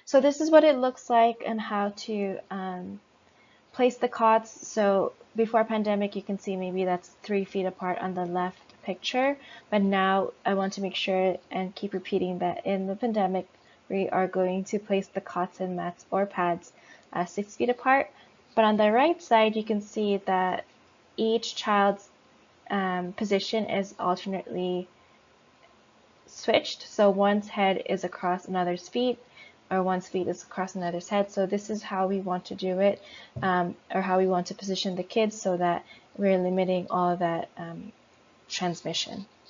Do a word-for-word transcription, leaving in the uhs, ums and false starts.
So this is what it looks like and how to um, place the cots. So before pandemic, you can see maybe that's three feet apart on the left picture, but now I want to make sure and keep repeating that in the pandemic, we are going to place the cots and mats or pads uh, six feet apart. But on the right side, you can see that each child's um, position is alternately switched. So one's head is across another's feet, or one's feet is across another's head. So this is how we want to do it, um, or how we want to position the kids so that we're limiting all of that um, transmission.